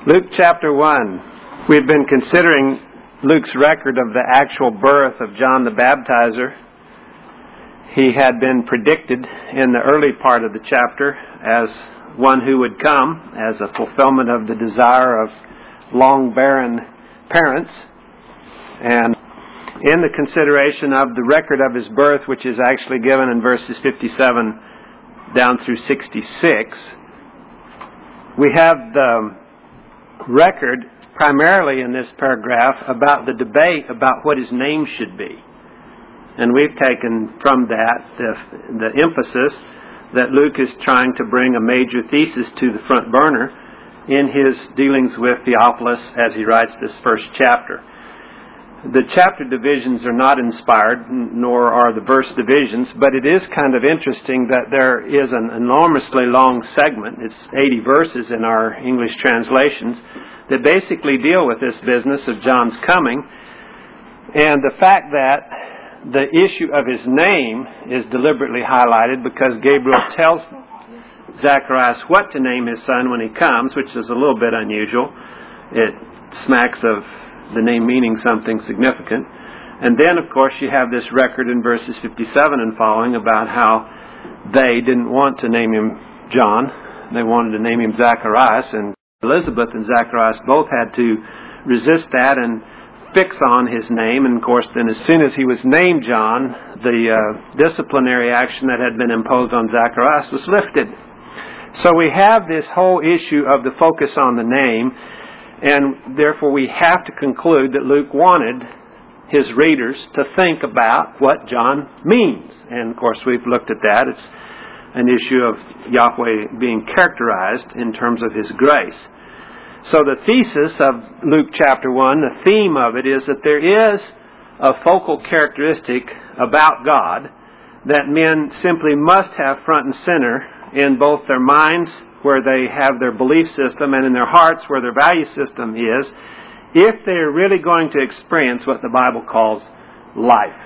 Luke chapter 1. We've been considering Luke's record of the actual birth of John the Baptizer. He had been predicted in the early part of the chapter as one who would come as a fulfillment of the desire of long barren parents. And in the consideration of the record of his birth, which is actually given in verses 57 down through 66, we have the record primarily in this paragraph about the debate about what his name should be. And we've taken from that the emphasis that Luke is trying to bring a major thesis to the front burner in his dealings with Theophilus as he writes this first chapter. The chapter divisions are not inspired, nor are the verse divisions, but it is kind of interesting that there is an enormously long segment, it's 80 verses in our English translations, that basically deal with this business of John's coming, and the fact that the issue of his name is deliberately highlighted because Gabriel tells Zacharias what to name his son when he comes, which is a little bit unusual. It smacks of the name meaning something significant. And then, of course, you have this record in verses 57 and following about how they didn't want to name him John. They wanted to name him Zacharias, and Elizabeth and Zacharias both had to resist that and fix on his name. And, of course, then as soon as he was named John, the disciplinary action that had been imposed on Zacharias was lifted. So we have this whole issue of the focus on the name, and therefore we have to conclude that Luke wanted his readers to think about what John means. And, of course, we've looked at that. It's an issue of Yahweh being characterized in terms of His grace. So the thesis of Luke chapter 1, the theme of it is that there is a focal characteristic about God that men simply must have front and center in both their minds, where they have their belief system, and in their hearts, where their value system is, if they're really going to experience what the Bible calls life.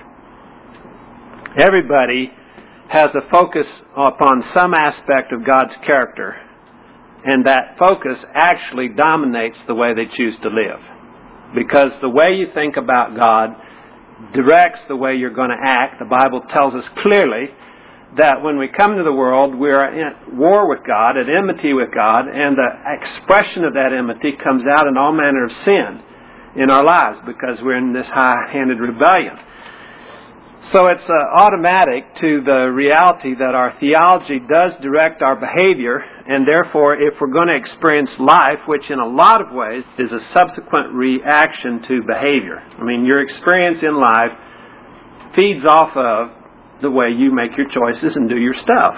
Everybody has a focus upon some aspect of God's character, and that focus actually dominates the way they choose to live. Because the way you think about God directs the way you're going to act. The Bible tells us clearly that when we come into the world, we are at war with God, at enmity with God, and the expression of that enmity comes out in all manner of sin in our lives because we're in this high-handed rebellion. So it's automatic to the reality that our theology does direct our behavior, and therefore if we're going to experience life, which in a lot of ways is a subsequent reaction to behavior. I mean, your experience in life feeds off of the way you make your choices and do your stuff.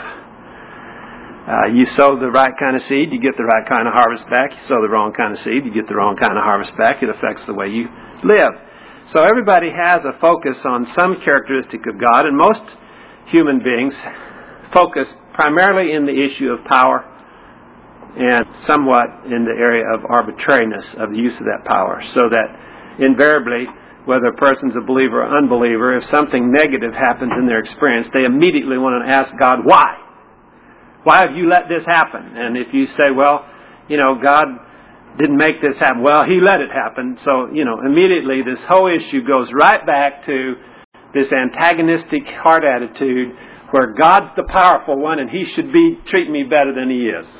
You sow the right kind of seed, you get the right kind of harvest back. You sow the wrong kind of seed, you get the wrong kind of harvest back. It affects the way you live. So everybody has a focus on some characteristic of God, and most human beings focus primarily in the issue of power and somewhat in the area of arbitrariness of the use of that power. So that invariably, whether a person's a believer or unbeliever, if something negative happens in their experience, they immediately want to ask God, why? Why have you let this happen? And if you say, well, God didn't make this happen, well, He let it happen. So, immediately this whole issue goes right back to this antagonistic heart attitude where God's the powerful one and He should be treating me better than He is.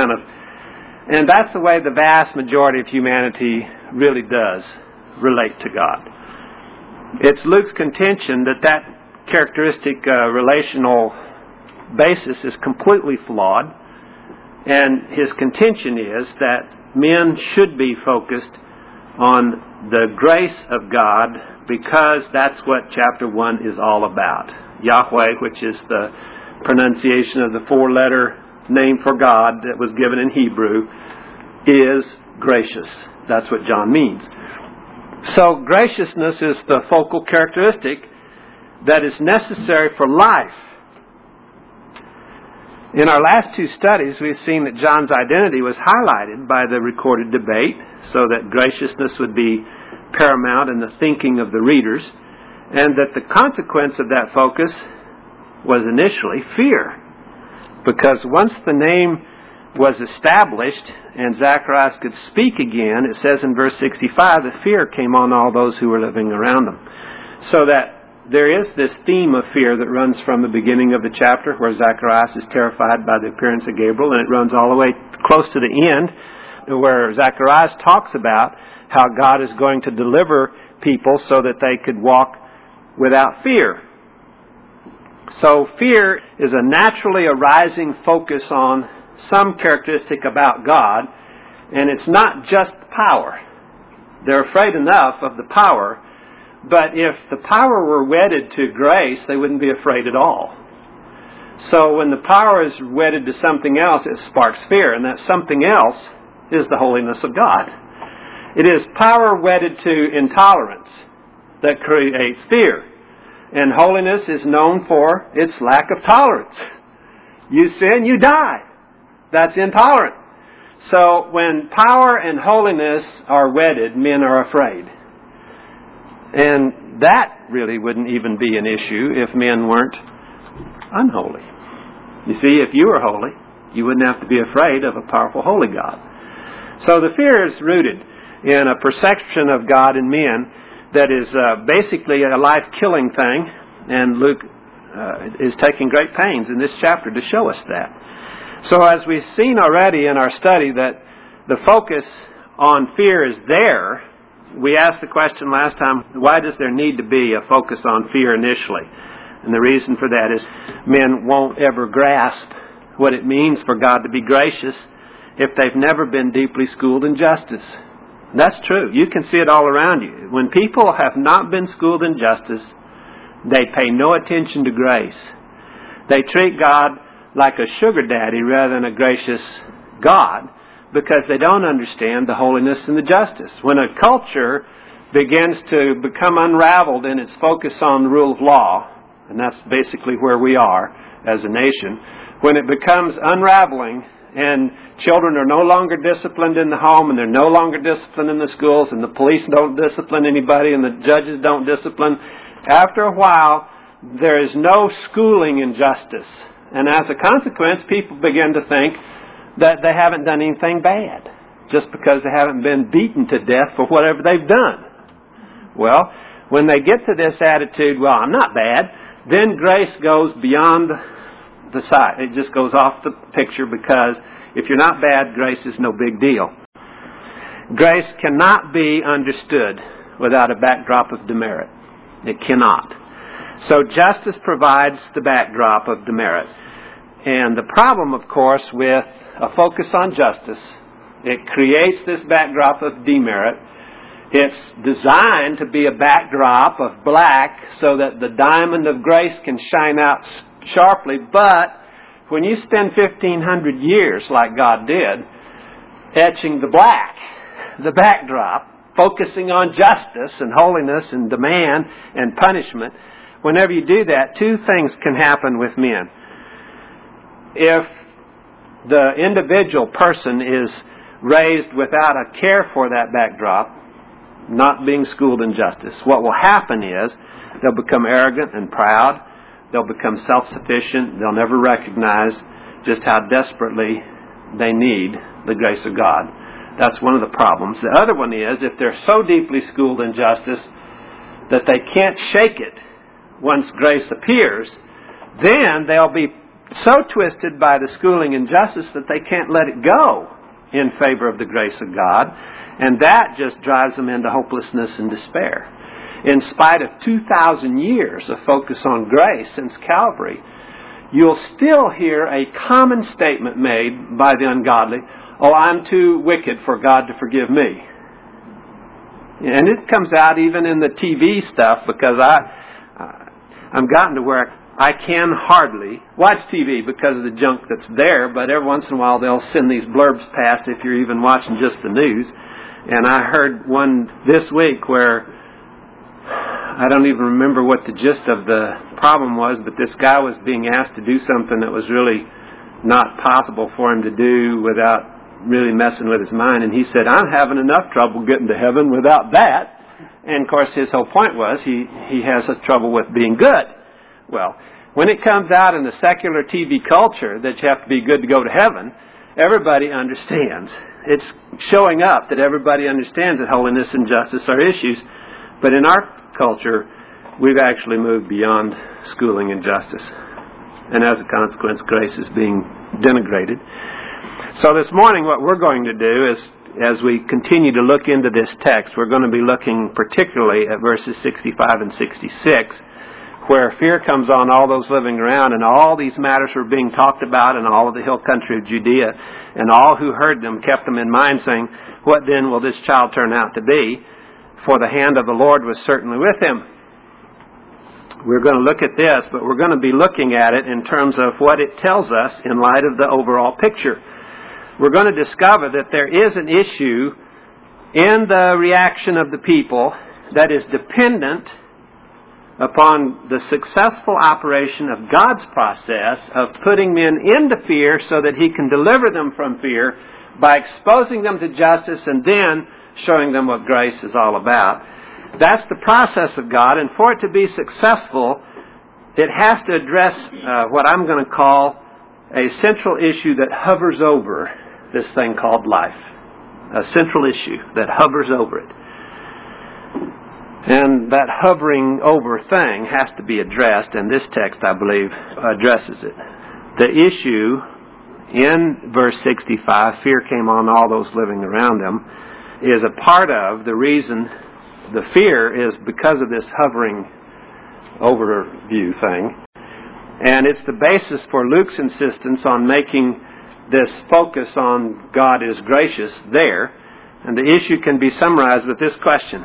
And that's the way the vast majority of humanity really does relate to God. It's Luke's contention that characteristic relational basis is completely flawed, and his contention is that men should be focused on the grace of God because that's what chapter 1 is all about. Yahweh, which is the pronunciation of the four-letter name for God that was given in Hebrew, is gracious. That's what John means. So graciousness is the focal characteristic that is necessary for life. In our last two studies, we've seen that John's identity was highlighted by the recorded debate, so that graciousness would be paramount in the thinking of the readers, and that the consequence of that focus was initially fear. Because once the name was established and Zacharias could speak again, it says in verse 65 that fear came on all those who were living around him. So that there is this theme of fear that runs from the beginning of the chapter where Zacharias is terrified by the appearance of Gabriel, and it runs all the way close to the end where Zacharias talks about how God is going to deliver people so that they could walk without fear. So fear is a naturally arising focus on some characteristic about God, and it's not just power. They're afraid enough of the power, but if the power were wedded to grace, they wouldn't be afraid at all. So when the power is wedded to something else, it sparks fear, and that something else is the holiness of God. It is power wedded to intolerance that creates fear. And holiness is known for its lack of tolerance. You sin, you die. That's intolerant. So when power and holiness are wedded, men are afraid. And that really wouldn't even be an issue if men weren't unholy. You see, if you were holy, you wouldn't have to be afraid of a powerful holy God. So the fear is rooted in a perception of God in men that is basically a life-killing thing, and Luke is taking great pains in this chapter to show us that. So as we've seen already in our study that the focus on fear is there, we asked the question last time, why does there need to be a focus on fear initially? And the reason for that is men won't ever grasp what it means for God to be gracious if they've never been deeply schooled in justice. That's true. You can see it all around you. When people have not been schooled in justice, they pay no attention to grace. They treat God like a sugar daddy rather than a gracious God because they don't understand the holiness and the justice. When a culture begins to become unraveled in its focus on the rule of law, and that's basically where we are as a nation, when it becomes unraveling and children are no longer disciplined in the home, and they're no longer disciplined in the schools, and the police don't discipline anybody, and the judges don't discipline, after a while, there is no schooling in justice. And as a consequence, people begin to think that they haven't done anything bad, just because they haven't been beaten to death for whatever they've done. Well, when they get to this attitude, well, I'm not bad, then grace goes beyond the sight. It just goes off the picture because if you're not bad, grace is no big deal. Grace cannot be understood without a backdrop of demerit. It cannot. So justice provides the backdrop of demerit. And the problem, of course, with a focus on justice, it creates this backdrop of demerit. It's designed to be a backdrop of black so that the diamond of grace can shine out sharply, but when you spend 1,500 years like God did, etching the black, the backdrop, focusing on justice and holiness and demand and punishment, whenever you do that, two things can happen with men. If the individual person is raised without a care for that backdrop, not being schooled in justice, what will happen is they'll become arrogant and proud. They'll become self-sufficient. They'll never recognize just how desperately they need the grace of God. That's one of the problems. The other one is if they're so deeply schooled in justice that they can't shake it once grace appears, then they'll be so twisted by the schooling in justice that they can't let it go in favor of the grace of God. And that just drives them into hopelessness and despair. In spite of 2,000 years of focus on grace since Calvary, you'll still hear a common statement made by the ungodly, oh, I'm too wicked for God to forgive me. And it comes out even in the TV stuff because I'm gotten to where I can hardly watch TV because of the junk that's there, but every once in a while they'll send these blurbs past if you're even watching just the news. And I heard one this week where I don't even remember what the gist of the problem was, but this guy was being asked to do something that was really not possible for him to do without really messing with his mind. And he said, I'm having enough trouble getting to heaven without that. And of course his whole point was he has a trouble with being good. Well, when it comes out in the secular TV culture that you have to be good to go to heaven, everybody understands. It's showing up that everybody understands that holiness and justice are issues. But in our culture, we've actually moved beyond schooling in justice. And as a consequence, grace is being denigrated. So this morning what we're going to do is, as we continue to look into this text, we're going to be looking particularly at verses 65 and 66, where fear comes on all those living around, and all these matters were being talked about in all of the hill country of Judea, and all who heard them kept them in mind, saying, "What then will this child turn out to be? For the hand of the Lord was certainly with him." We're going to look at this, but we're going to be looking at it in terms of what it tells us in light of the overall picture. We're going to discover that there is an issue in the reaction of the people that is dependent upon the successful operation of God's process of putting men into fear so that He can deliver them from fear by exposing them to justice and then showing them what grace is all about. That's the process of God, and for it to be successful, it has to address what I'm going to call a central issue that hovers over this thing called life. A central issue that hovers over it. And that hovering over thing has to be addressed, and this text, I believe, addresses it. The issue in verse 65, fear came on all those living around them, is a part of the reason the fear is because of this hovering overview thing. And it's the basis for Luke's insistence on making this focus on God is gracious there. And the issue can be summarized with this question: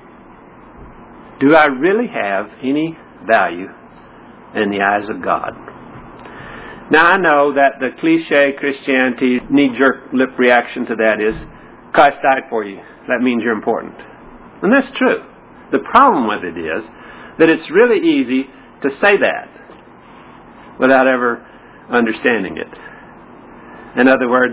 do I really have any value in the eyes of God? Now I know that the cliche Christianity knee-jerk lip reaction to that is, Christ died for you. That means you're important. And that's true. The problem with it is that it's really easy to say that without ever understanding it. In other words,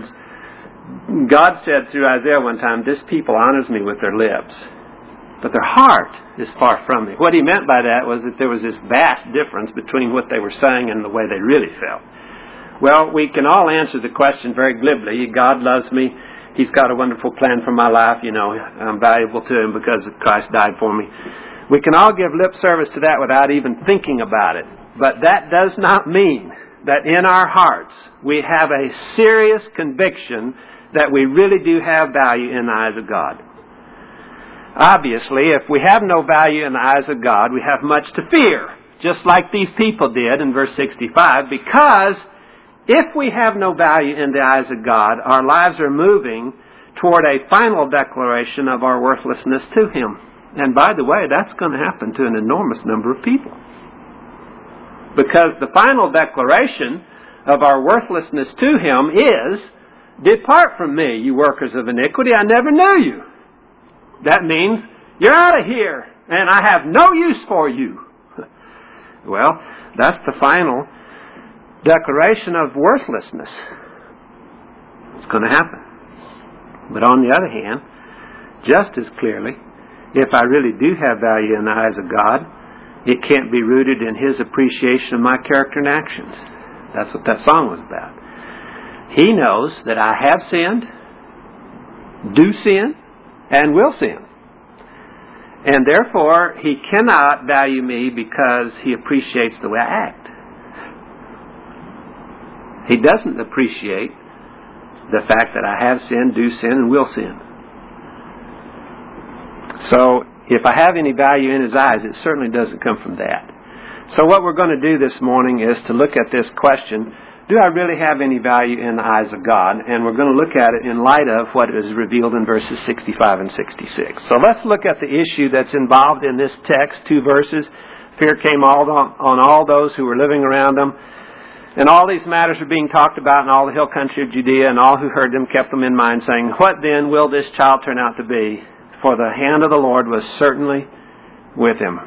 God said through Isaiah one time, "This people honors me with their lips, but their heart is far from me." What he meant by that was that there was this vast difference between what they were saying and the way they really felt. Well, we can all answer the question very glibly. God loves me. He's got a wonderful plan for my life. You know, I'm valuable to Him because Christ died for me. We can all give lip service to that without even thinking about it. But that does not mean that in our hearts we have a serious conviction that we really do have value in the eyes of God. Obviously, if we have no value in the eyes of God, we have much to fear, just like these people did in verse 65, because if we have no value in the eyes of God, our lives are moving toward a final declaration of our worthlessness to Him. And by the way, that's going to happen to an enormous number of people. Because the final declaration of our worthlessness to Him is, "Depart from me, you workers of iniquity, I never knew you." That means, you're out of here, and I have no use for you. Well, that's the final declaration of worthlessness. It's going to happen. But on the other hand, just as clearly, if I really do have value in the eyes of God, it can't be rooted in His appreciation of my character and actions. That's what that song was about. He knows that I have sinned, do sin, and will sin. And therefore, He cannot value me because He appreciates the way I act. He doesn't appreciate the fact that I have sinned, do sin, and will sin. So, if I have any value in His eyes, it certainly doesn't come from that. So what we're going to do this morning is to look at this question, do I really have any value in the eyes of God? And we're going to look at it in light of what is revealed in verses 65 and 66. So let's look at the issue that's involved in this text, 2 verses. Fear came on all those who were living around them. And all these matters were being talked about in all the hill country of Judea, and all who heard them kept them in mind, saying, "What then will this child turn out to be? For the hand of the Lord was certainly with him."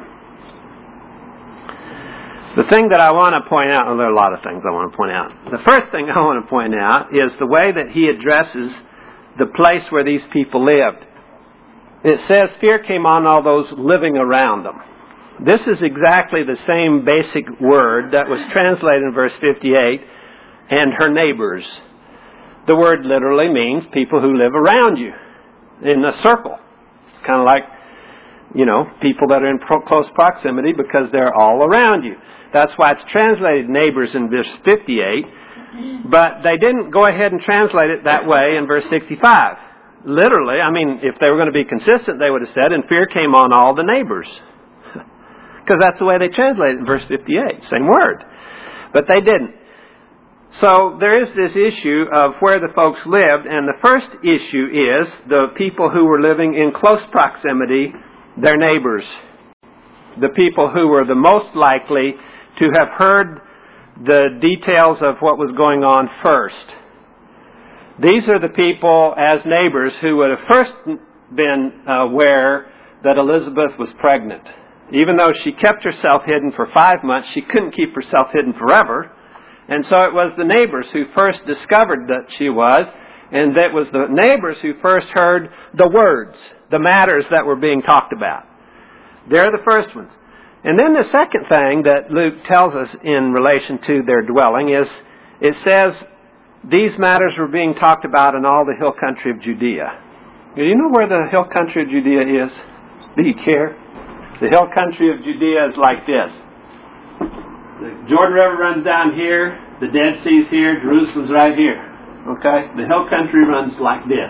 The thing that I want to point out, well, there are a lot of things I want to point out. The first thing I want to point out is the way that he addresses the place where these people lived. It says, fear came on all those living around them. This is exactly the same basic word that was translated in verse 58, and her neighbors. The word literally means people who live around you in a circle. It's kind of like, people that are in close proximity because they're all around you. That's why it's translated neighbors in verse 58, but they didn't go ahead and translate it that way in verse 65. Literally, if they were going to be consistent, they would have said, and fear came on all the neighbors. Because that's the way they translate it in verse 58, same word. But they didn't. So there is this issue of where the folks lived, and the first issue is the people who were living in close proximity, their neighbors. The people who were the most likely to have heard the details of what was going on first. These are the people as neighbors who would have first been aware that Elizabeth was pregnant. Even though she kept herself hidden for 5 months, she couldn't keep herself hidden forever. And so it was the neighbors who first discovered that she was, and that was the neighbors who first heard the words, the matters that were being talked about. They're the first ones. And then the second thing that Luke tells us in relation to their dwelling is, it says, these matters were being talked about in all the hill country of Judea. Do you know where the hill country of Judea is? Do you care? The hill country of Judea is like this. The Jordan River runs down here, the Dead Sea's here, Jerusalem's right here. Okay? The hill country runs like this.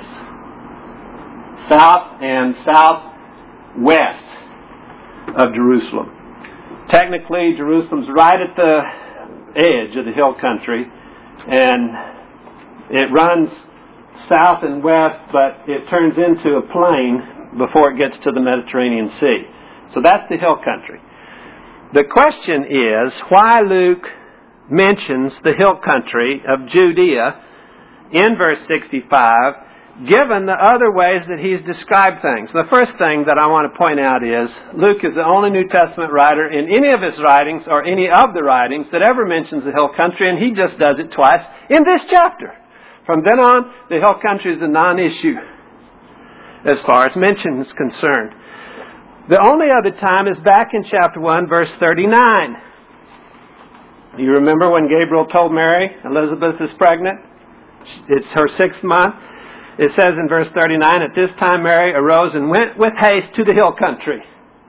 South and southwest of Jerusalem. Technically, Jerusalem's right at the edge of the hill country, and it runs south and west, but it turns into a plain before it gets to the Mediterranean Sea. So that's the hill country. The question is why Luke mentions the hill country of Judea in verse 65, given the other ways that he's described things. The first thing that I want to point out is Luke is the only New Testament writer in any of his writings or any of the writings that ever mentions the hill country, and he just does it twice in this chapter. From then on, the hill country is a non-issue as far as mention is concerned. The only other time is back in chapter 1, verse 39. You remember when Gabriel told Mary, Elizabeth is pregnant? It's her 6th month. It says in verse 39, at this time Mary arose and went with haste to the hill country.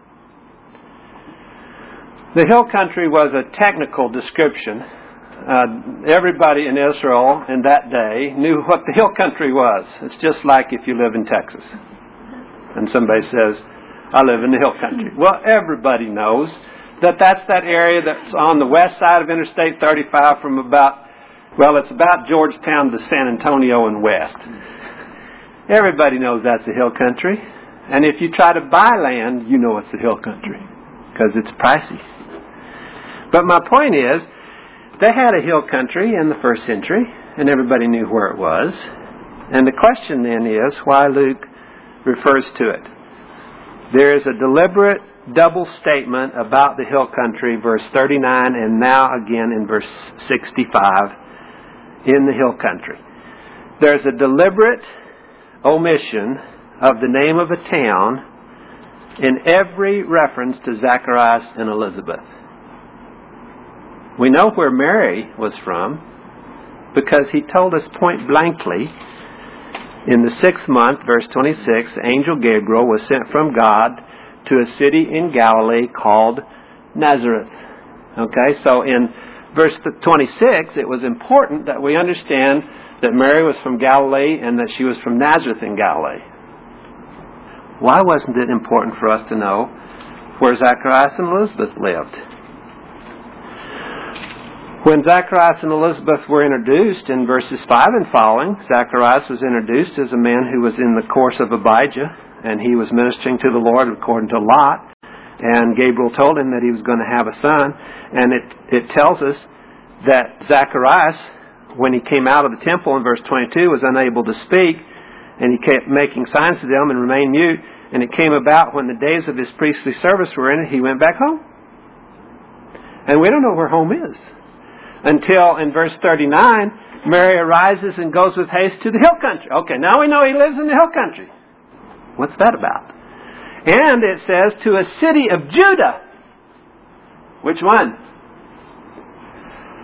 The hill country was a technical description. Everybody in Israel in that day knew what the hill country was. It's just like if you live in Texas and somebody says, I live in the hill country. Well, everybody knows that that's that area that's on the west side of Interstate 35 from it's about Georgetown to San Antonio and west. Everybody knows that's the hill country. And if you try to buy land, you know it's the hill country because it's pricey. But my point is, they had a hill country in the first century, and everybody knew where it was. And the question then is why Luke refers to it. There is a deliberate double statement about the hill country, verse 39, and now again in verse 65, in the hill country. There's a deliberate omission of the name of a town in every reference to Zacharias and Elizabeth. We know where Mary was from because he told us point blankly in the 6th month, verse 26, angel Gabriel was sent from God to a city in Galilee called Nazareth. Okay, so in verse 26, it was important that we understand that Mary was from Galilee and that she was from Nazareth in Galilee. Why wasn't it important for us to know where Zacharias and Elizabeth lived? When Zacharias and Elizabeth were introduced in verses 5 and following, Zacharias was introduced as a man who was in the course of Abijah, and he was ministering to the Lord according to Lot. And Gabriel told him that he was going to have a son. And it tells us that Zacharias, when he came out of the temple in verse 22, was unable to speak, and he kept making signs to them and remained mute. And it came about when the days of his priestly service were in it, he went back home. And we don't know where home is. Until in verse 39, Mary arises and goes with haste to the hill country. Okay, now we know he lives in the hill country. What's that about? And it says to a city of Judah. Which one?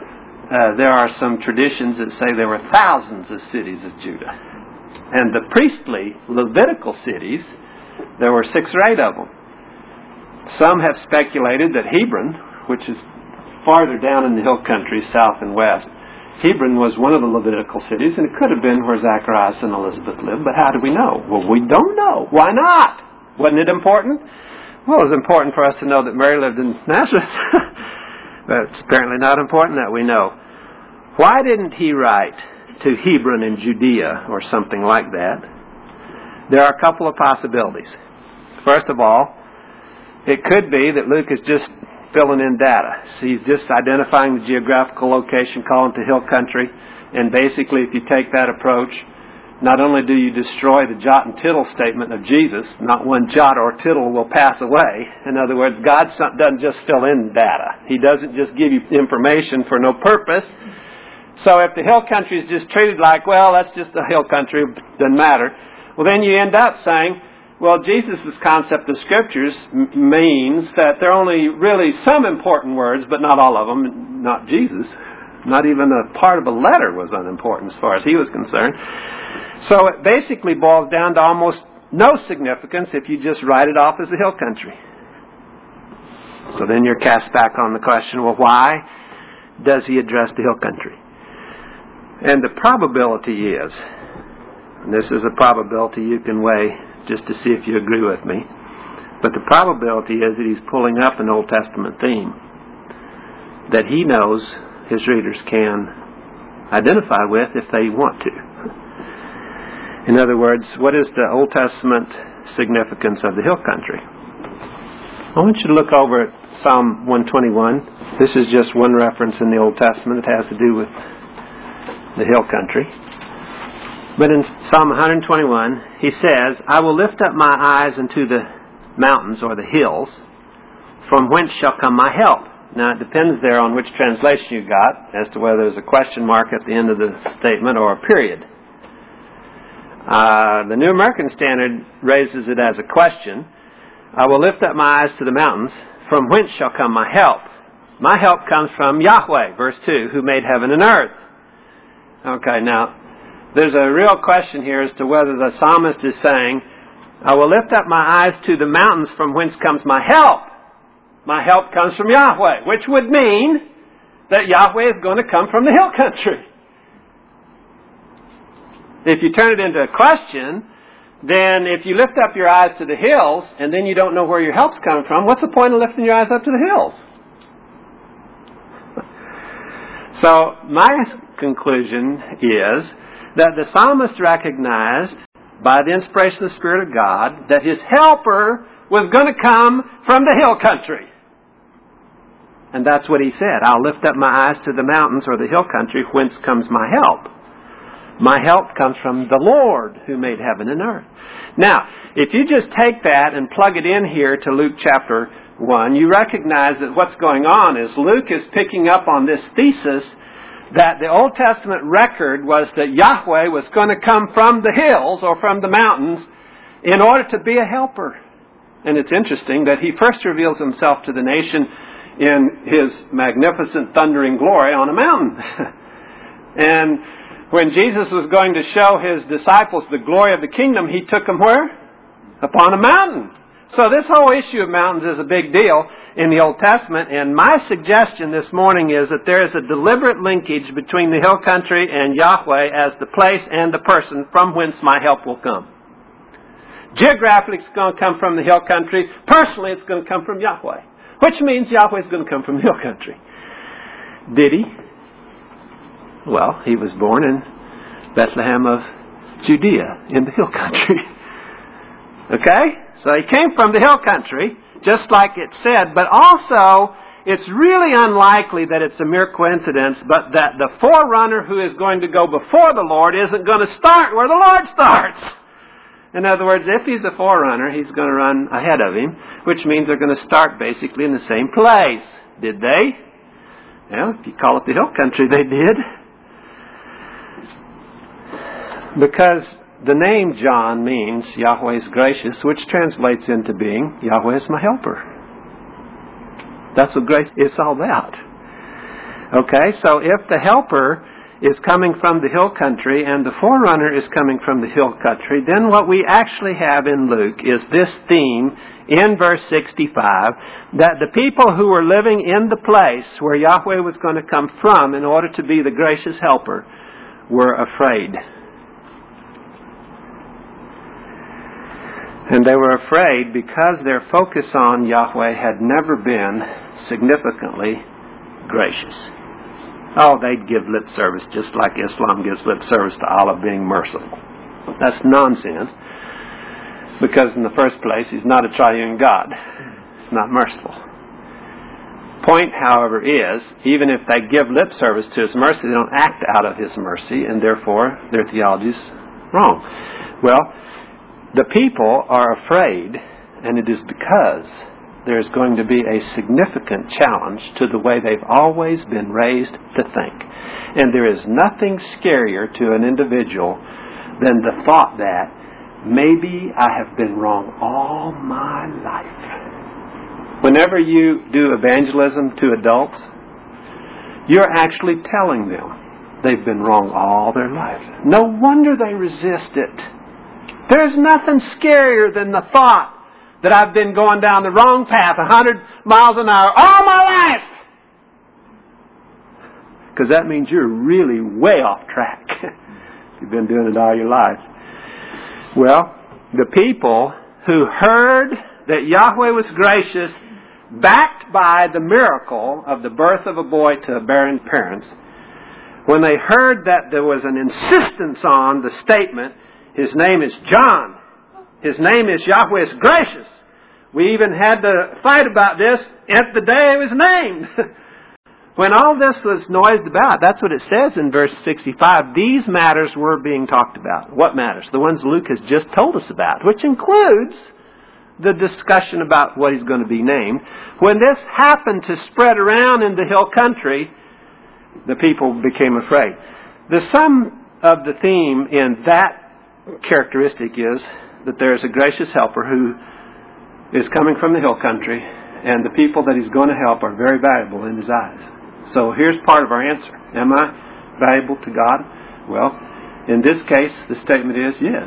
there are some traditions that say there were thousands of cities of Judah. And the priestly Levitical cities, there were 6 or 8 of them. Some have speculated that Hebron, which is farther down in the hill country, south and west, Hebron was one of the Levitical cities, and it could have been where Zacharias and Elizabeth lived, but how do we know? Well, we don't know. Why not? Wasn't it important? Well, it was important for us to know that Mary lived in Nazareth. But it's apparently not important that we know. Why didn't he write to Hebron in Judea or something like that? There are a couple of possibilities. First of all, it could be that Luke is just filling in data. So he's just identifying the geographical location, calling to hill country, and basically if you take that approach, not only do you destroy the jot and tittle statement of Jesus, not one jot or tittle will pass away. In other words, God doesn't just fill in data. He doesn't just give you information for no purpose. So if the hill country is just treated like, well, that's just a hill country, doesn't matter, well then you end up saying, well, Jesus' concept of Scriptures means that there are only really some important words, but not all of them, not Jesus. Not even a part of a letter was unimportant as far as he was concerned. So it basically boils down to almost no significance if you just write it off as a hill country. So then you're cast back on the question, well, why does he address the hill country? And the probability is, and this is a probability you can weigh just to see if you agree with me, but the probability is that he's pulling up an Old Testament theme that he knows his readers can identify with if they want to. In other words, what is the Old Testament significance of the hill country? I want you to look over at Psalm 121. This is just one reference in the Old Testament. It has to do with the hill country. But in Psalm 121, he says, I will lift up my eyes into the mountains or the hills, from whence shall come my help. Now, it depends there on which translation you got as to whether there's a question mark at the end of the statement or a period. The New American Standard raises it as a question. I will lift up my eyes to the mountains, from whence shall come my help. My help comes from Yahweh, verse 2, who made heaven and earth. Okay, now, there's a real question here as to whether the psalmist is saying, I will lift up my eyes to the mountains from whence comes my help. My help comes from Yahweh, which would mean that Yahweh is going to come from the hill country. If you turn it into a question, then if you lift up your eyes to the hills and then you don't know where your help's coming from, what's the point of lifting your eyes up to the hills? So my conclusion is that the psalmist recognized by the inspiration of the Spirit of God that his helper was going to come from the hill country. And that's what he said. I'll lift up my eyes to the mountains or the hill country, whence comes my help. My help comes from the Lord who made heaven and earth. Now, if you just take that and plug it in here to Luke chapter 1, you recognize that what's going on is Luke is picking up on this thesis that the Old Testament record was that Yahweh was going to come from the hills or from the mountains in order to be a helper. And it's interesting that he first reveals himself to the nation in his magnificent thundering glory on a mountain. And when Jesus was going to show his disciples the glory of the kingdom, he took them where? Upon a mountain. So this whole issue of mountains is a big deal in the Old Testament, and my suggestion this morning is that there is a deliberate linkage between the hill country and Yahweh as the place and the person from whence my help will come. Geographically, it's going to come from the hill country. Personally, it's going to come from Yahweh, which means Yahweh is going to come from the hill country. Did he? Well, he was born in Bethlehem of Judea in the hill country. Okay? So he came from the hill country, just like it said, but also it's really unlikely that it's a mere coincidence, but that the forerunner who is going to go before the Lord isn't going to start where the Lord starts. In other words, if he's the forerunner, he's going to run ahead of him, which means they're going to start basically in the same place. Did they? Well, if you call it the hill country, they did. Because the name John means Yahweh is gracious, which translates into being Yahweh is my helper. That's what grace is all about. Okay, so if the helper is coming from the hill country and the forerunner is coming from the hill country, then what we actually have in Luke is this theme in verse 65, that the people who were living in the place where Yahweh was going to come from in order to be the gracious helper were afraid. And they were afraid because their focus on Yahweh had never been significantly gracious. Oh, they'd give lip service just like Islam gives lip service to Allah being merciful. That's nonsense. Because in the first place, He's not a triune God. He's not merciful. Point, however, is, even if they give lip service to His mercy, they don't act out of His mercy, and therefore their theology is wrong. Well, the people are afraid, and it is because there's going to be a significant challenge to the way they've always been raised to think. And there is nothing scarier to an individual than the thought that maybe I have been wrong all my life. Whenever you do evangelism to adults, you're actually telling them they've been wrong all their life. No wonder they resist it. There's nothing scarier than the thought that I've been going down the wrong path 100 miles an hour all my life. Because that means you're really way off track. You've been doing it all your life. Well, the people who heard that Yahweh was gracious, backed by the miracle of the birth of a boy to barren parents, when they heard that there was an insistence on the statement, His name is John, His name is Yahweh is gracious. We even had to fight about this at the day He was named. When all this was noised about, that's what it says in verse 65, these matters were being talked about. What matters? The ones Luke has just told us about, which includes the discussion about what He's going to be named. When this happened to spread around in the hill country, the people became afraid. The sum of the theme in that characteristic is that there is a gracious helper who is coming from the hill country, and the people that He's going to help are very valuable in His eyes. So here's part of our answer. Am I valuable to God? Well, in this case, the statement is yes.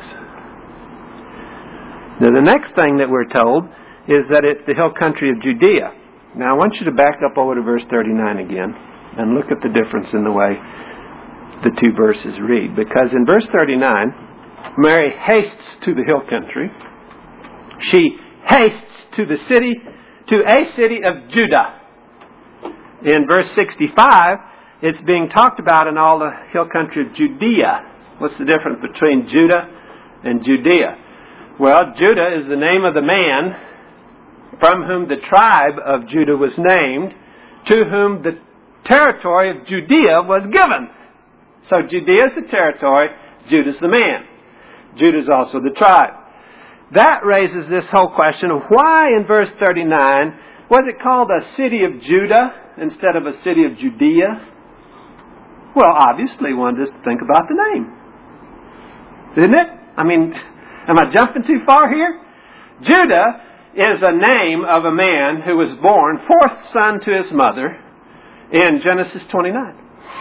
Now, the next thing that we're told is that it's the hill country of Judea. Now, I want you to back up over to verse 39 again and look at the difference in the way the two verses read. Because in verse 39, Mary hastes to the hill country. She hastes to the city, to a city of Judah. In verse 65, it's being talked about in all the hill country of Judea. What's the difference between Judah and Judea? Well, Judah is the name of the man from whom the tribe of Judah was named, to whom the territory of Judea was given. So Judea is the territory, Judah's the man. Judah's also the tribe. That raises this whole question of why in verse 39 was it called a city of Judah instead of a city of Judea? Well, obviously one just think about the name. Isn't it? I mean, am I jumping too far here? Judah is a name of a man who was born fourth son to his mother in Genesis 29.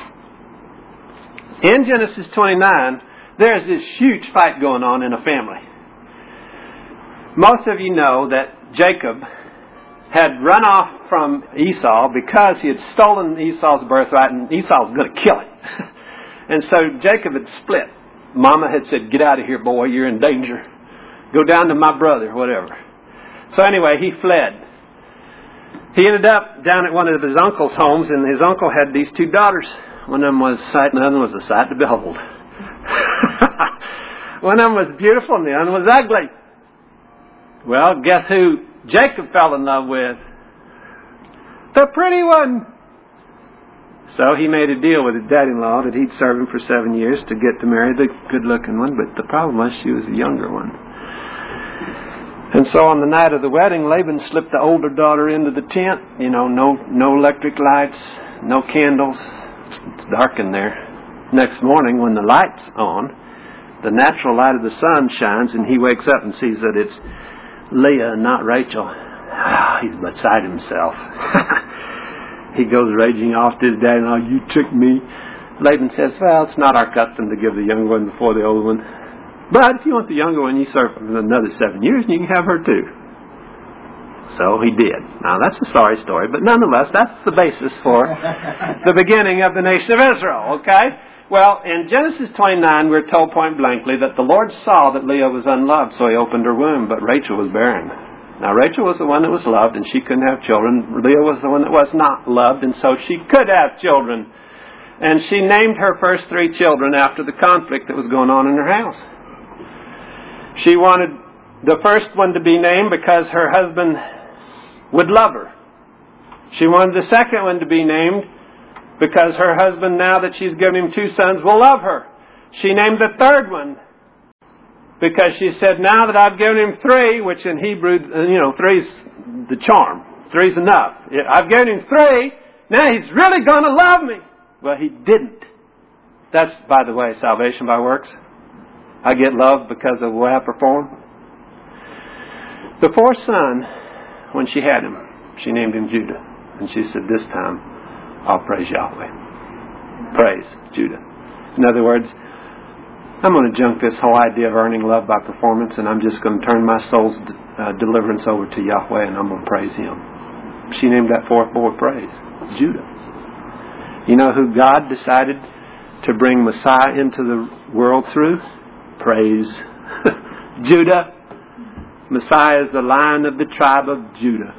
In Genesis 29, there's this huge fight going on in a family. Most of you know that Jacob had run off from Esau because he had stolen Esau's birthright, and Esau was going to kill him. And so Jacob had split. Mama had said, "Get out of here, boy, you're in danger. Go down to my brother," whatever. So anyway, he fled. He ended up down at one of his uncle's homes, and his uncle had these two daughters. One of them was a sight, and the other was a sight to behold. One of them was beautiful, and the other was ugly. Well, guess who Jacob fell in love with? The pretty one. So he made a deal with his daddy-in-law that he'd serve him for 7 years to get to marry the good-looking one, but the problem was she was the younger one. And so on the night of the wedding, Laban slipped the older daughter into the tent. You know, no electric lights, no candles. It's dark in there. Next morning, when the light's on, the natural light of the sun shines, and he wakes up and sees that it's Leah and not Rachel. He's beside himself. he goes raging off to his dad, "Oh, you tricked me." Laban says, "Well, it's not our custom to give the young one before the old one. But if you want the younger one, you serve for another 7 years and you can have her too." So he did. Now, that's a sorry story, but nonetheless, that's the basis for the beginning of the nation of Israel, okay? Well, in Genesis 29, we're told point blankly that the Lord saw that Leah was unloved, so he opened her womb, but Rachel was barren. Now, Rachel was the one that was loved, and she couldn't have children. Leah was the one that was not loved, and so she could have children. And she named her first 3 children after the conflict that was going on in her house. She wanted the first one to be named because her husband would love her. She wanted the second one to be named because her husband, now that she's given him 2 sons, will love her. She named the third one because she said, now that I've given him 3, which in Hebrew, 3's the charm. 3's enough. I've given him 3, now he's really going to love me. Well, he didn't. That's, by the way, salvation by works. I get loved because of the way I perform. The 4th son, when she had him, she named him Judah. And she said, this time, I'll praise Yahweh. Praise Judah. In other words, I'm going to junk this whole idea of earning love by performance, and I'm just going to turn my soul's deliverance over to Yahweh, and I'm going to praise Him. She named that 4th boy Praise, Judah. You know who God decided to bring Messiah into the world through? Praise Judah. Messiah is the Lion of the tribe of Judah.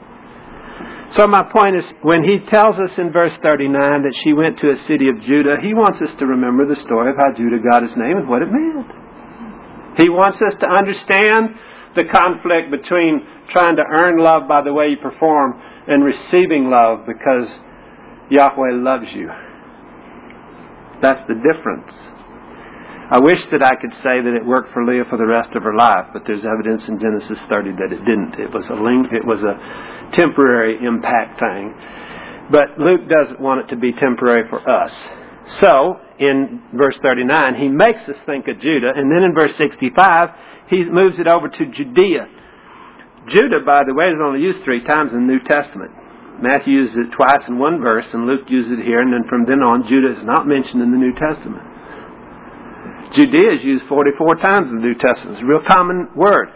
So my point is, when he tells us in verse 39 that she went to a city of Judah, he wants us to remember the story of how Judah got his name and what it meant. He wants us to understand the conflict between trying to earn love by the way you perform and receiving love because Yahweh loves you. That's the difference. I wish that I could say that it worked for Leah for the rest of her life, but there's evidence in Genesis 30 that it didn't. It was a temporary impact thing. But Luke doesn't want it to be temporary for us. So, in verse 39, he makes us think of Judah, and then in verse 65, he moves it over to Judea. Judah, by the way, is only used 3 times in the New Testament. Matthew uses it twice in one verse, and Luke uses it here, and then from then on, Judah is not mentioned in the New Testament. Judea is used 44 times in the New Testament. It's a real common word.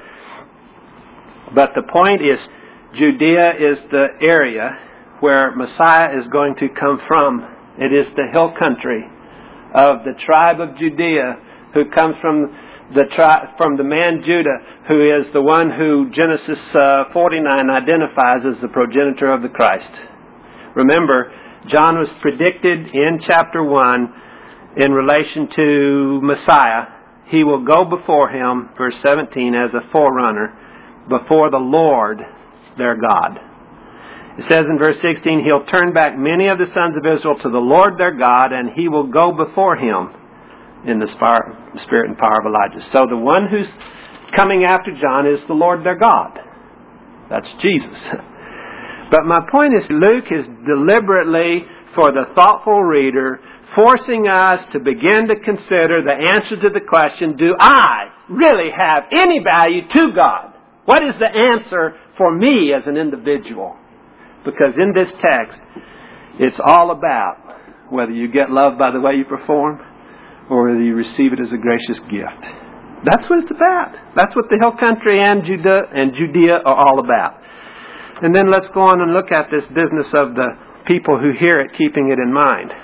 But the point is, Judea is the area where Messiah is going to come from. It is the hill country of the tribe of Judea, who comes from the man Judah, who is the one who Genesis 49 identifies as the progenitor of the Christ. Remember, John was predicted in chapter 1 in relation to Messiah. He will go before him, verse 17, as a forerunner before the Lord their God. It says in verse 16, he'll turn back many of the sons of Israel to the Lord their God, and he will go before him in the spirit and power of Elijah. So the one who's coming after John is the Lord their God. That's Jesus. But my point is, Luke is deliberately, for the thoughtful reader, forcing us to begin to consider the answer to the question, do I really have any value to God? What is the answer for me as an individual? Because in this text, it's all about whether you get loved by the way you perform or whether you receive it as a gracious gift. That's what it's about. That's what the hill country and Judea are all about. And then let's go on and look at this business of the people who hear it keeping it in mind.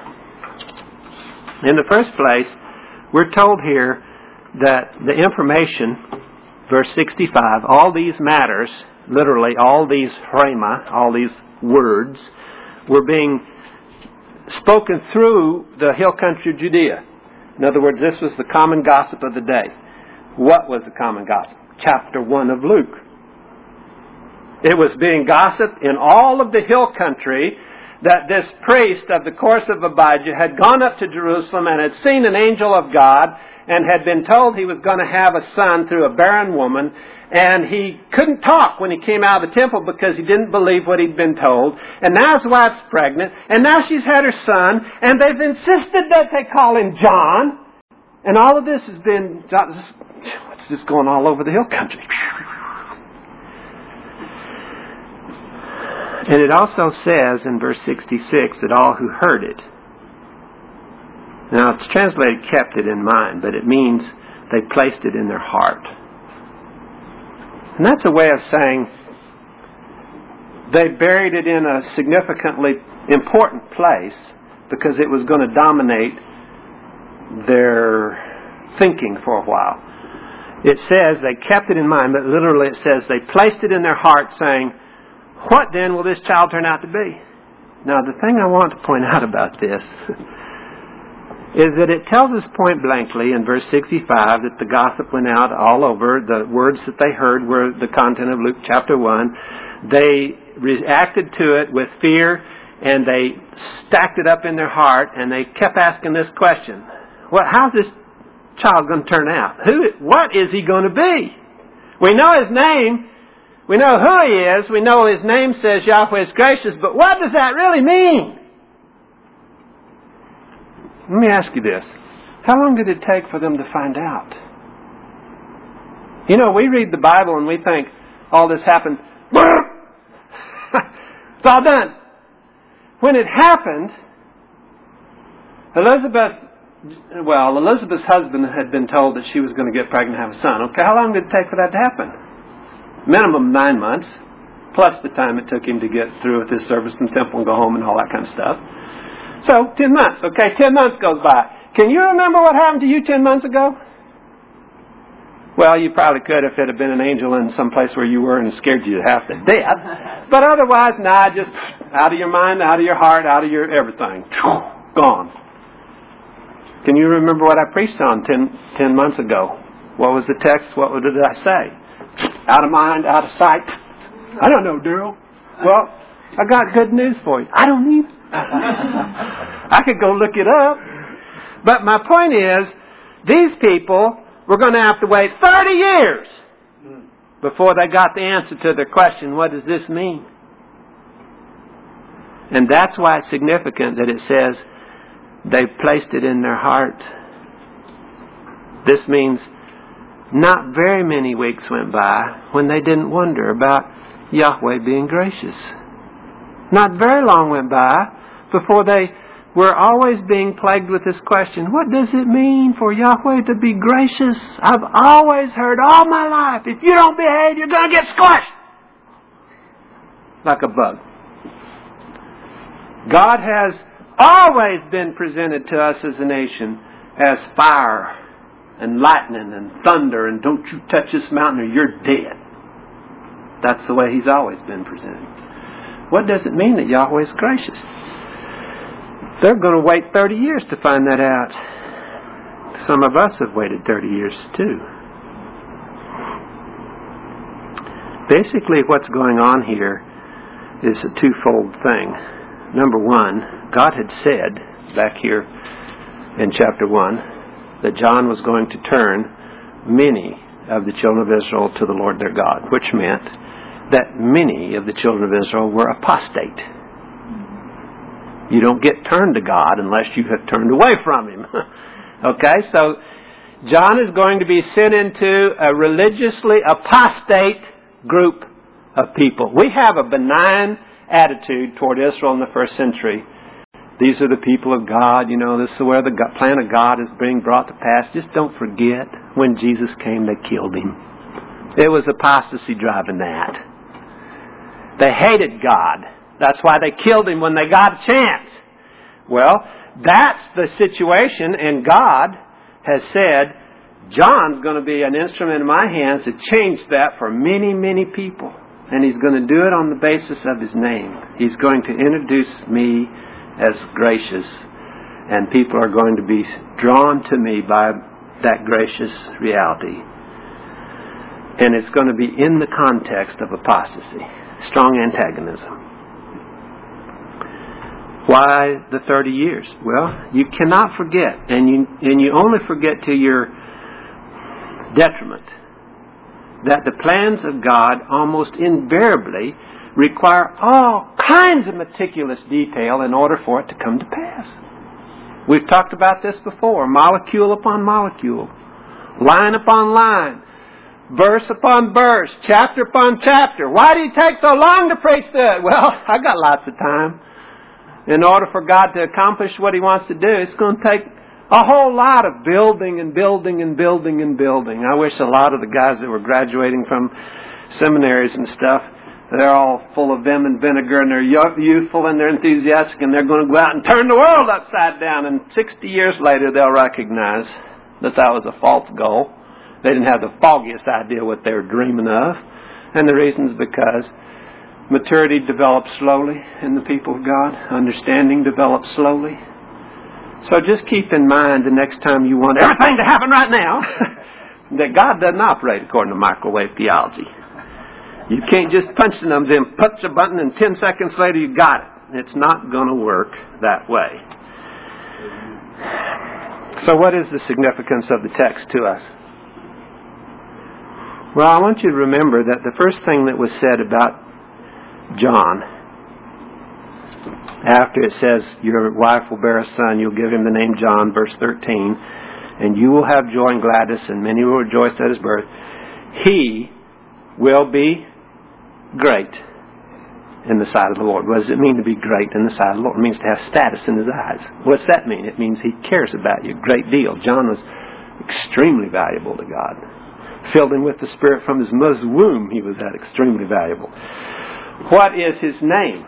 In the first place, we're told here that the information, verse 65, all these matters, literally all these rhema, all these words, were being spoken through the hill country of Judea. In other words, this was the common gossip of the day. What was the common gossip? Chapter 1 of Luke. It was being gossiped in all of the hill country that this priest of the course of Abijah had gone up to Jerusalem and had seen an angel of God and had been told he was going to have a son through a barren woman, and he couldn't talk when he came out of the temple because he didn't believe what he'd been told. And now his wife's pregnant, and now she's had her son, and they've insisted that they call him John. And all of this has been, it's just going all over the hill country. And it also says in verse 66 that all who heard it. Now it's translated kept it in mind, but it means they placed it in their heart. And that's a way of saying they buried it in a significantly important place because it was going to dominate their thinking for a while. It says they kept it in mind, but literally it says they placed it in their heart, saying, "What then will this child turn out to be?" Now the thing I want to point out about this is that it tells us point blankly in verse 65 that the gossip went out all over. The words that they heard were the content of Luke chapter 1. They reacted to it with fear, and they stacked it up in their heart, and they kept asking this question: how's this child going to turn out? What is he going to be? We know his name. We know who he is. We know his name says Yahweh is gracious, but what does that really mean? Let me ask you this. How long did it take for them to find out? You know, we read the Bible and we think all this happens. It's all done. When it happened, Elizabeth's husband had been told that she was going to get pregnant and have a son. Okay, how long did it take for that to happen? Minimum 9 months, plus the time it took him to get through with his service in the temple and go home and all that kind of stuff. So, 10 months. Okay, 10 months goes by. Can you remember what happened to you 10 months ago? Well, you probably could if it had been an angel in some place where you were and scared you half to death. But otherwise, just out of your mind, out of your heart, out of your everything. Gone. Can you remember what I preached on 10 months ago? What was the text? What did I say? Out of mind, out of sight. I don't know, Daryl. Well, I got good news for you. I don't need it. I could go look it up. But my point is, these people were going to have to wait 30 years before they got the answer to their question, what does this mean? And that's why it's significant that it says they placed it in their heart. This means not very many weeks went by when they didn't wonder about Yahweh being gracious. Not very long went by before they were always being plagued with this question: what does it mean for Yahweh to be gracious? I've always heard all my life, if you don't behave, you're going to get squashed like a bug. God has always been presented to us as a nation as fire and lightning and thunder, and don't you touch this mountain or you're dead. That's the way He's always been presented. What does it mean that Yahweh is gracious? They're going to wait 30 years to find that out. Some of us have waited 30 years too. Basically, what's going on here is a twofold thing. Number one, God had said back here in chapter 1 that John was going to turn many of the children of Israel to the Lord their God, which meant that many of the children of Israel were apostate. You don't get turned to God unless you have turned away from Him. Okay, so John is going to be sent into a religiously apostate group of people. We have a benign attitude toward Israel in the first century. These are the people of God. You know, this is where the plan of God is being brought to pass. Just don't forget, when Jesus came, they killed Him. It was apostasy driving that. They hated God. That's why they killed Him when they got a chance. Well, that's the situation, and God has said, John's going to be an instrument in my hands to change that for many, many people. And He's going to do it on the basis of His name. He's going to introduce me as gracious, and people are going to be drawn to me by that gracious reality. And it's going to be in the context of apostasy, strong antagonism. Why the 30 years? Well, you cannot forget, and you only forget to your detriment, that the plans of God almost invariably require all kinds of meticulous detail in order for it to come to pass. We've talked about this before, molecule upon molecule, line upon line, verse upon verse, chapter upon chapter. Why do you take so long to preach that? Well, I got lots of time. In order for God to accomplish what He wants to do, it's going to take a whole lot of building and building and building and building. I wish a lot of the guys that were graduating from seminaries and stuff, they're all full of vim and vinegar, and they're youthful and they're enthusiastic, and they're going to go out and turn the world upside down. And 60 years later, they'll recognize that that was a false goal. They didn't have the foggiest idea what they were dreaming of. And the reason is because maturity develops slowly in the people of God. Understanding develops slowly. So just keep in mind the next time you want everything to happen right now, that God doesn't operate according to microwave theology. You can't just punch the numbers in, punch a button, and 10 seconds later you got it. It's not going to work that way. So what is the significance of the text to us? Well, I want you to remember that the first thing that was said about John, after it says, your wife will bear a son, you'll give him the name John, verse 13, and you will have joy and gladness, and many will rejoice at his birth. He will be great in the sight of the Lord. What does it mean to be great in the sight of the Lord? It means to have status in His eyes. What's that mean? It means He cares about you a great deal. John was extremely valuable to God. Filled him with the Spirit from his mother's womb, he was that extremely valuable. What is his name?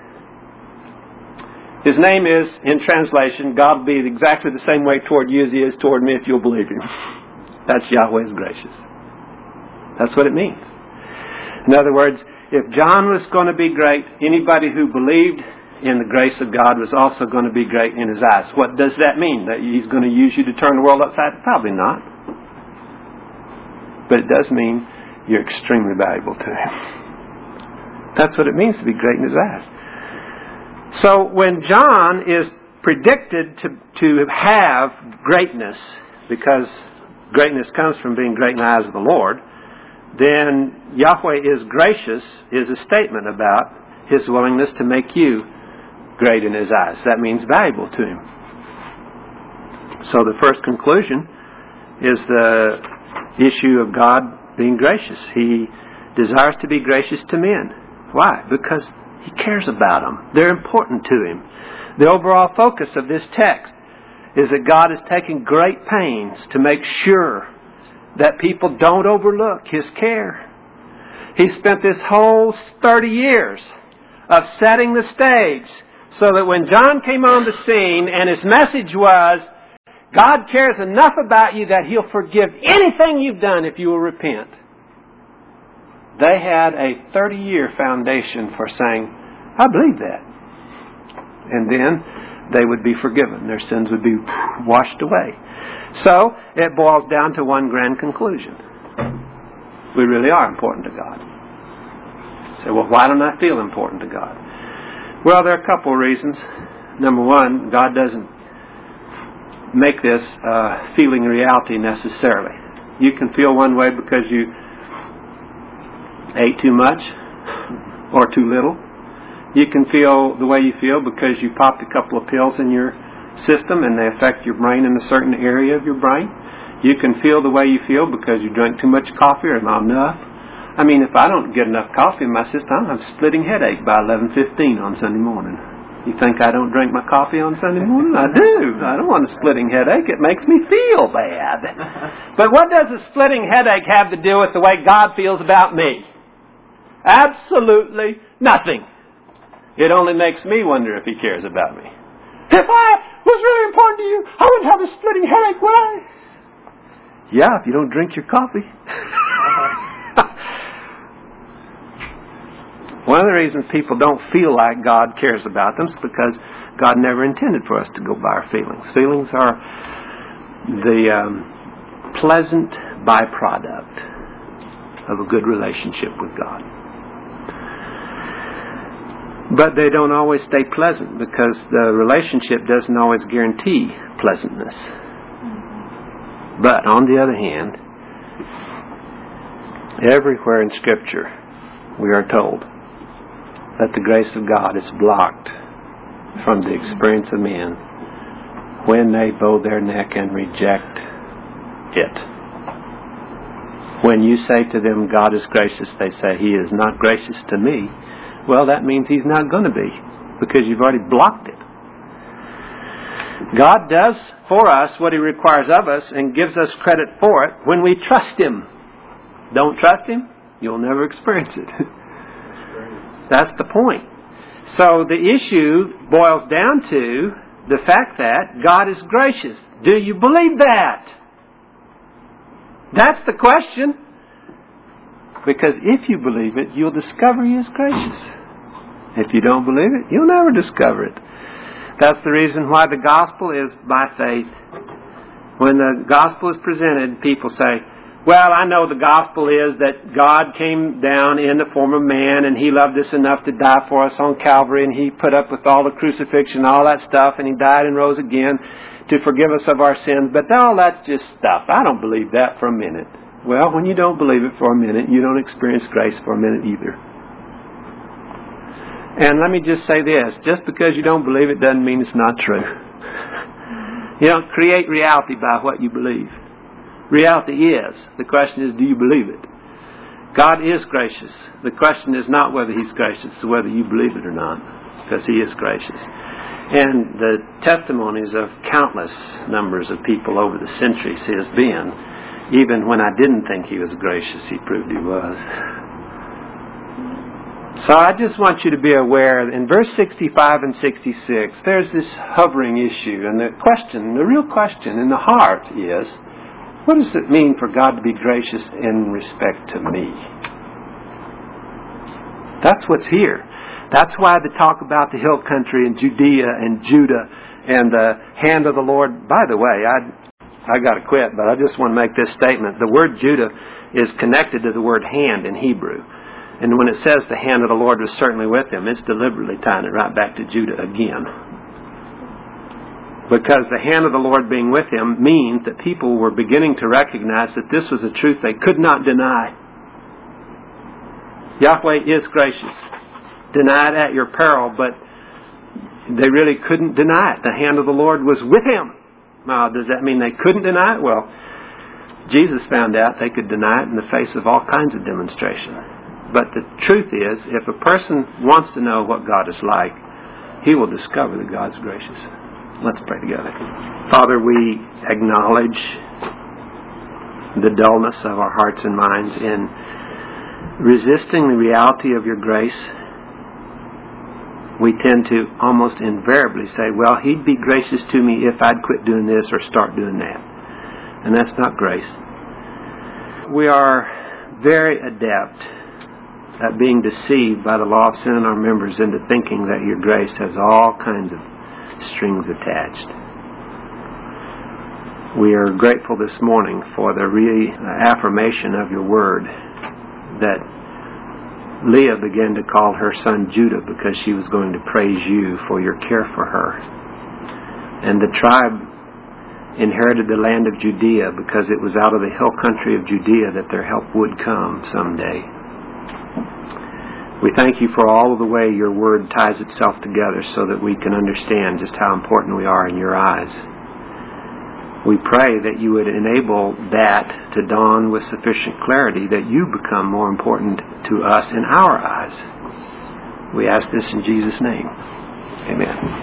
His name is, in translation, God will be exactly the same way toward you as He is toward me if you'll believe Him. That's Yahweh is gracious. That's what it means. In other words, if John was going to be great, anybody who believed in the grace of God was also going to be great in His eyes. What does that mean? That He's going to use you to turn the world upside down? Probably not. But it does mean you're extremely valuable to Him. That's what it means to be great in His eyes. So when John is predicted to have greatness, because greatness comes from being great in the eyes of the Lord, then Yahweh is gracious is a statement about His willingness to make you great in His eyes. That means valuable to Him. So the first conclusion is the issue of God being gracious. He desires to be gracious to men. Why? Because He cares about them. They're important to Him. The overall focus of this text is that God is taking great pains to make sure that people don't overlook His care. He spent this whole 30 years of setting the stage so that when John came on the scene and his message was, God cares enough about you that He'll forgive anything you've done if you will repent. They had a 30-year foundation for saying, I believe that. And then they would be forgiven. Their sins would be washed away. So it boils down to one grand conclusion. We really are important to God. You say, well, why don't I feel important to God? Well, there are a couple of reasons. Number one, God doesn't make this feeling reality necessarily. You can feel one way because you ate too much or too little. You can feel the way you feel because you popped a couple of pills in your system and they affect your brain in a certain area of your brain. You can feel the way you feel because you drank too much coffee or not enough. I mean, if I don't get enough coffee in my system, I'll have a splitting headache by 11:15 on Sunday morning. You think I don't drink my coffee on Sunday morning? I do. I don't want a splitting headache. It makes me feel bad. But what does a splitting headache have to do with the way God feels about me? Absolutely nothing. It only makes me wonder if He cares about me. If I was really important to you, I wouldn't have a splitting headache, would I? Yeah, if you don't drink your coffee. One of the reasons people don't feel like God cares about them is because God never intended for us to go by our feelings. Feelings are the pleasant byproduct of a good relationship with God. But they don't always stay pleasant because the relationship doesn't always guarantee pleasantness. But on the other hand, everywhere in Scripture we are told that the grace of God is blocked from the experience of men when they bow their neck and reject it. When you say to them, God is gracious, they say, He is not gracious to me. Well, that means He's not going to be, because you've already blocked it. God does for us what He requires of us and gives us credit for it when we trust Him. Don't trust Him, you'll never experience it. That's the point. So the issue boils down to the fact that God is gracious. Do you believe that? That's the question. Because if you believe it, you'll discover He is gracious. If you don't believe it, you'll never discover it. That's the reason why the gospel is by faith. When the gospel is presented, people say, well, I know the gospel is that God came down in the form of man and He loved us enough to die for us on Calvary, and He put up with all the crucifixion, all that stuff, and He died and rose again to forgive us of our sins. But all that's just stuff. I don't believe that for a minute. Well, when you don't believe it for a minute, you don't experience grace for a minute either. And let me just say this, just because you don't believe it doesn't mean it's not true. You don't create reality by what you believe. Reality is. The question is, do you believe it? God is gracious. The question is not whether He's gracious, it's whether you believe it or not, because He is gracious. And the testimonies of countless numbers of people over the centuries has been, even when I didn't think He was gracious, He proved He was. So I just want you to be aware, in verse 65 and 66, there's this hovering issue. And the question, the real question in the heart is, what does it mean for God to be gracious in respect to me? That's what's here. That's why the talk about the hill country and Judea and Judah and the hand of the Lord. By the way, I got to quit, but I just want to make this statement. The word Judah is connected to the word hand in Hebrew. And when it says the hand of the Lord was certainly with him, it's deliberately tying it right back to Judah again. Because the hand of the Lord being with him means that people were beginning to recognize that this was a truth they could not deny. Yahweh is gracious. Deny it at your peril, but they really couldn't deny it. The hand of the Lord was with him. Now, does that mean they couldn't deny it? Well, Jesus found out they could deny it in the face of all kinds of demonstration. But the truth is, if a person wants to know what God is like, he will discover that God's gracious. Let's pray together. Father, we acknowledge the dullness of our hearts and minds in resisting the reality of your grace. We tend to almost invariably say, well, He'd be gracious to me if I'd quit doing this or start doing that. And that's not grace. We are very adept at being deceived by the law of sin in our members into thinking that your grace has all kinds of strings attached. We are grateful this morning for the reaffirmation of your word that Leah began to call her son Judah because she was going to praise you for your care for her. And the tribe inherited the land of Judea because it was out of the hill country of Judea that their help would come someday. We thank you for all of the way your word ties itself together so that we can understand just how important we are in your eyes. We pray that you would enable that to dawn with sufficient clarity that you become more important to us in our eyes. We ask this in Jesus' name. Amen.